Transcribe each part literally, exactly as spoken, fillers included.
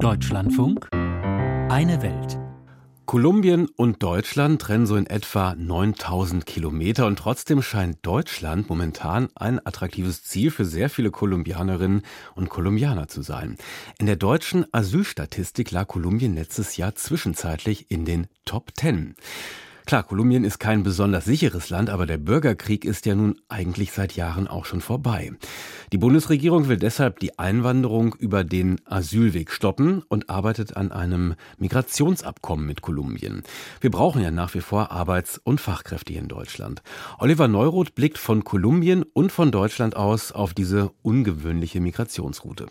Deutschlandfunk, eine Welt. Kolumbien und Deutschland trennen so in etwa neuntausend Kilometer und trotzdem scheint Deutschland momentan ein attraktives Ziel für sehr viele Kolumbianerinnen und Kolumbianer zu sein. In der deutschen Asylstatistik lag Kolumbien letztes Jahr zwischenzeitlich in den Top Ten. Klar, Kolumbien ist kein besonders sicheres Land, aber der Bürgerkrieg ist ja nun eigentlich seit Jahren auch schon vorbei. Die Bundesregierung will deshalb die Einwanderung über den Asylweg stoppen und arbeitet an einem Migrationsabkommen mit Kolumbien. Wir brauchen ja nach wie vor Arbeits- und Fachkräfte hier in Deutschland. Oliver Neuroth blickt von Kolumbien und von Deutschland aus auf diese ungewöhnliche Migrationsroute.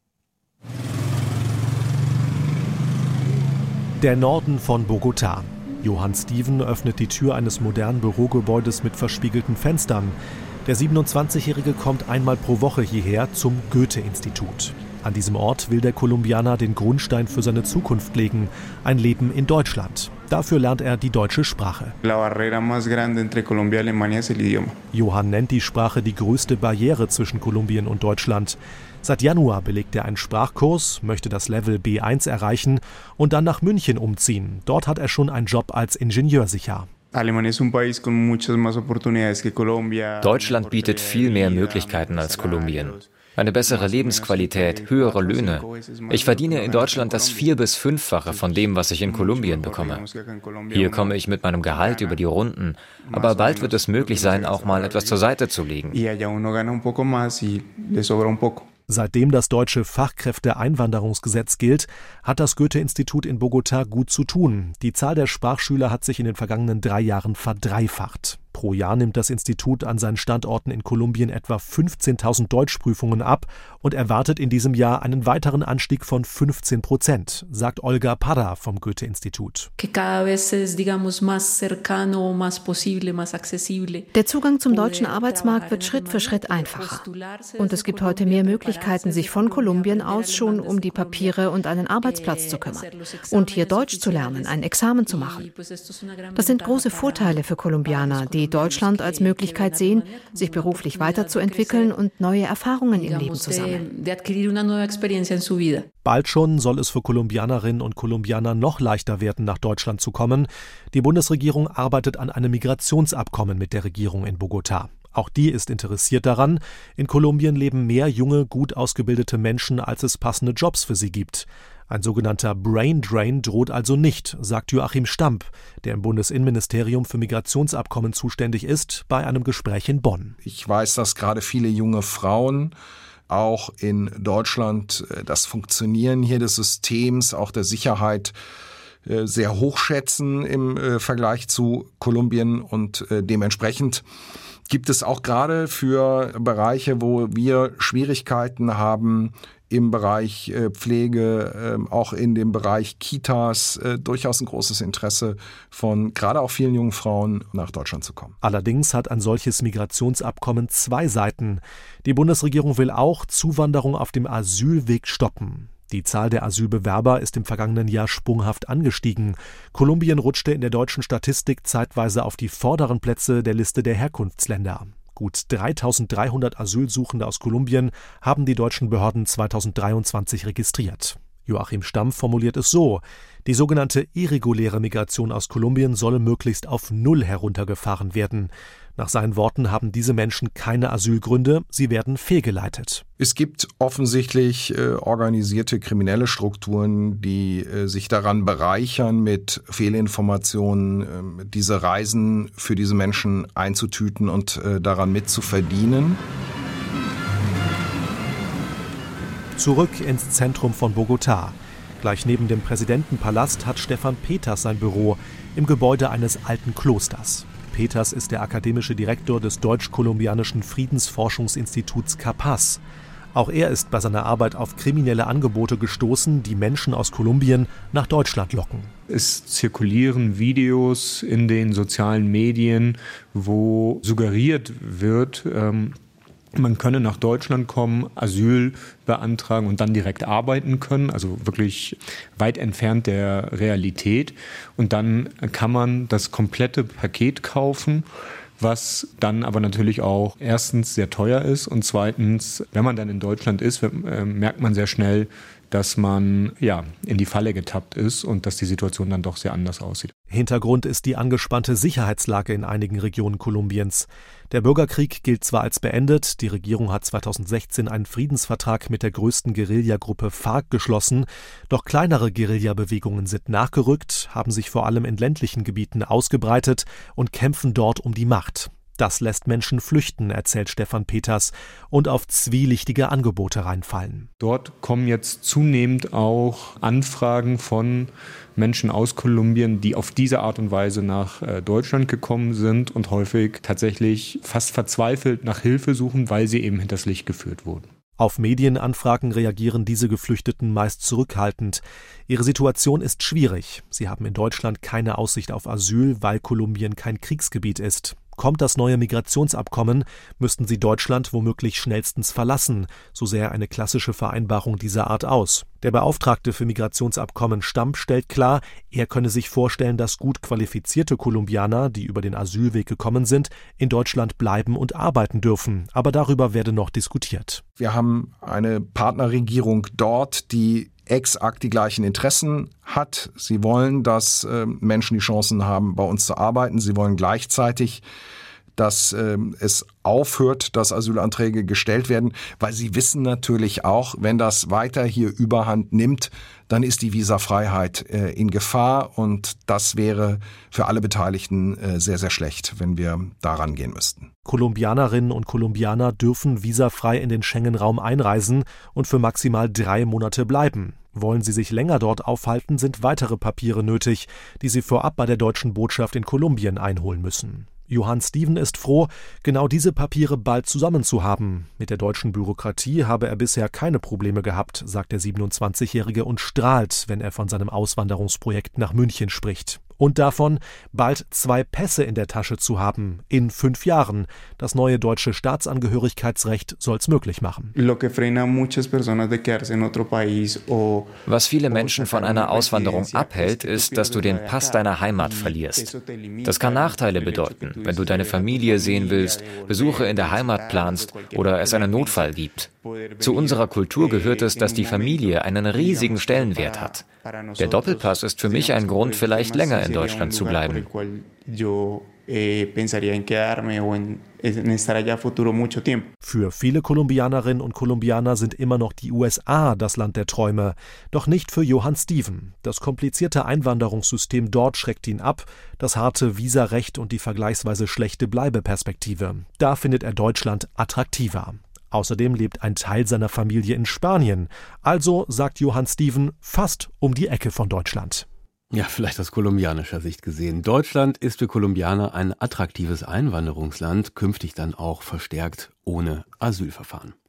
Der Norden von Bogotá. Johann Steven öffnet die Tür eines modernen Bürogebäudes mit verspiegelten Fenstern. Der siebenundzwanzigjährige kommt einmal pro Woche hierher zum Goethe-Institut. An diesem Ort will der Kolumbianer den Grundstein für seine Zukunft legen, ein Leben in Deutschland. Dafür lernt er die deutsche Sprache. Johann nennt die Sprache die größte Barriere zwischen Kolumbien und Deutschland. Seit Januar belegt er einen Sprachkurs, möchte das Level B eins erreichen und dann nach München umziehen. Dort hat er schon einen Job als Ingenieur sicher. Deutschland bietet viel mehr Möglichkeiten als Kolumbien. Eine bessere Lebensqualität, höhere Löhne. Ich verdiene in Deutschland das vier- bis fünffache von dem, was ich in Kolumbien bekomme. Hier komme ich mit meinem Gehalt über die Runden, aber bald wird es möglich sein, auch mal etwas zur Seite zu legen. Seitdem das deutsche Fachkräfteeinwanderungsgesetz gilt, hat das Goethe-Institut in Bogotá gut zu tun. Die Zahl der Sprachschüler hat sich in den vergangenen drei Jahren verdreifacht. Pro Jahr nimmt das Institut an seinen Standorten in Kolumbien etwa fünfzehntausend Deutschprüfungen ab und erwartet in diesem Jahr einen weiteren Anstieg von fünfzehn Prozent, sagt Olga Parra vom Goethe-Institut. Der Zugang zum deutschen Arbeitsmarkt wird Schritt für Schritt einfacher. Und es gibt heute mehr Möglichkeiten, sich von Kolumbien aus schon um die Papiere und einen Arbeitsplatz zu kümmern. Und hier Deutsch zu lernen, ein Examen zu machen. Das sind große Vorteile für Kolumbianer, die Deutschland als Möglichkeit sehen, sich beruflich weiterzuentwickeln und neue Erfahrungen im Leben zu sammeln. Bald schon soll es für Kolumbianerinnen und Kolumbianer noch leichter werden, nach Deutschland zu kommen. Die Bundesregierung arbeitet an einem Migrationsabkommen mit der Regierung in Bogotá. Auch die ist interessiert daran. In Kolumbien leben mehr junge, gut ausgebildete Menschen, als es passende Jobs für sie gibt. Ein sogenannter Brain Drain droht also nicht, sagt Joachim Stamp, der im Bundesinnenministerium für Migrationsabkommen zuständig ist, bei einem Gespräch in Bonn. Ich weiß, dass gerade viele junge Frauen auch in Deutschland das Funktionieren hier des Systems, auch der Sicherheit sehr hoch schätzen im Vergleich zu Kolumbien und dementsprechend gibt es auch gerade für Bereiche, wo wir Schwierigkeiten haben, im Bereich Pflege, auch in dem Bereich Kitas, durchaus ein großes Interesse von gerade auch vielen jungen Frauen nach Deutschland zu kommen. Allerdings hat ein solches Migrationsabkommen zwei Seiten. Die Bundesregierung will auch Zuwanderung auf dem Asylweg stoppen. Die Zahl der Asylbewerber ist im vergangenen Jahr sprunghaft angestiegen. Kolumbien rutschte in der deutschen Statistik zeitweise auf die vorderen Plätze der Liste der Herkunftsländer. Gut dreitausenddreihundert Asylsuchende aus Kolumbien haben die deutschen Behörden zweitausenddreiundzwanzig registriert. Joachim Stamm formuliert es so: Die sogenannte irreguläre Migration aus Kolumbien solle möglichst auf Null heruntergefahren werden. Nach seinen Worten haben diese Menschen keine Asylgründe, sie werden fehlgeleitet. Es gibt offensichtlich äh, organisierte kriminelle Strukturen, die äh, sich daran bereichern, mit Fehlinformationen äh, diese Reisen für diese Menschen einzutüten und äh, daran mitzuverdienen. Zurück ins Zentrum von Bogotá. Gleich neben dem Präsidentenpalast hat Stefan Peters sein Büro im Gebäude eines alten Klosters. Peters ist der akademische Direktor des deutsch-kolumbianischen Friedensforschungsinstituts C A P A S. Auch er ist bei seiner Arbeit auf kriminelle Angebote gestoßen, die Menschen aus Kolumbien nach Deutschland locken. Es zirkulieren Videos in den sozialen Medien, wo suggeriert wird, ähm, man könne nach Deutschland kommen, Asyl beantragen und dann direkt arbeiten können, also wirklich weit entfernt der Realität. Und dann kann man das komplette Paket kaufen, was dann aber natürlich auch erstens sehr teuer ist und zweitens, wenn man dann in Deutschland ist, merkt man sehr schnell, dass man ja in die Falle getappt ist und dass die Situation dann doch sehr anders aussieht. Hintergrund ist die angespannte Sicherheitslage in einigen Regionen Kolumbiens. Der Bürgerkrieg gilt zwar als beendet, die Regierung hat zweitausendsechzehn einen Friedensvertrag mit der größten Guerillagruppe FARC geschlossen, doch kleinere Guerillabewegungen sind nachgerückt, haben sich vor allem in ländlichen Gebieten ausgebreitet und kämpfen dort um die Macht. Das lässt Menschen flüchten, erzählt Stefan Peters, und auf zwielichtige Angebote reinfallen. Dort kommen jetzt zunehmend auch Anfragen von Menschen aus Kolumbien, die auf diese Art und Weise nach Deutschland gekommen sind und häufig tatsächlich fast verzweifelt nach Hilfe suchen, weil sie eben hinters Licht geführt wurden. Auf Medienanfragen reagieren diese Geflüchteten meist zurückhaltend. Ihre Situation ist schwierig. Sie haben in Deutschland keine Aussicht auf Asyl, weil Kolumbien kein Kriegsgebiet ist. Kommt das neue Migrationsabkommen, müssten sie Deutschland womöglich schnellstens verlassen, so sähe eine klassische Vereinbarung dieser Art aus. Der Beauftragte für Migrationsabkommen Stamp stellt klar, er könne sich vorstellen, dass gut qualifizierte Kolumbianer, die über den Asylweg gekommen sind, in Deutschland bleiben und arbeiten dürfen. Aber darüber werde noch diskutiert. Wir haben eine Partnerregierung dort, die exakt die gleichen Interessen hat. Sie wollen, dass äh, Menschen die Chancen haben, bei uns zu arbeiten. Sie wollen gleichzeitig, dass äh, es aufhört, dass Asylanträge gestellt werden, weil sie wissen natürlich auch, wenn das weiter hier Überhand nimmt, dann ist die Visafreiheit äh, in Gefahr und das wäre für alle Beteiligten äh, sehr, sehr schlecht, wenn wir daran gehen müssten. Kolumbianerinnen und Kolumbianer dürfen visafrei in den Schengen-Raum einreisen und für maximal drei Monate bleiben. Wollen sie sich länger dort aufhalten, sind weitere Papiere nötig, die sie vorab bei der deutschen Botschaft in Kolumbien einholen müssen. Johann Steven ist froh, genau diese Papiere bald zusammen zu haben. Mit der deutschen Bürokratie habe er bisher keine Probleme gehabt, sagt der siebenundzwanzigjährige und strahlt, wenn er von seinem Auswanderungsprojekt nach München spricht. Und davon, bald zwei Pässe in der Tasche zu haben, in fünf Jahren. Das neue deutsche Staatsangehörigkeitsrecht soll's möglich machen. Was viele Menschen von einer Auswanderung abhält, ist, dass du den Pass deiner Heimat verlierst. Das kann Nachteile bedeuten, wenn du deine Familie sehen willst, Besuche in der Heimat planst oder es einen Notfall gibt. Zu unserer Kultur gehört es, dass die Familie einen riesigen Stellenwert hat. Der Doppelpass ist für mich ein Grund, vielleicht länger in Deutschland zu bleiben. Für viele Kolumbianerinnen und Kolumbianer sind immer noch die U S A das Land der Träume. Doch nicht für Johann Steven. Das komplizierte Einwanderungssystem dort schreckt ihn ab, das harte Visarecht und die vergleichsweise schlechte Bleibeperspektive. Da findet er Deutschland attraktiver. Außerdem lebt ein Teil seiner Familie in Spanien. Also, sagt Johann Steven, fast um die Ecke von Deutschland. Ja, vielleicht aus kolumbianischer Sicht gesehen. Deutschland ist für Kolumbianer ein attraktives Einwanderungsland, künftig dann auch verstärkt ohne Asylverfahren.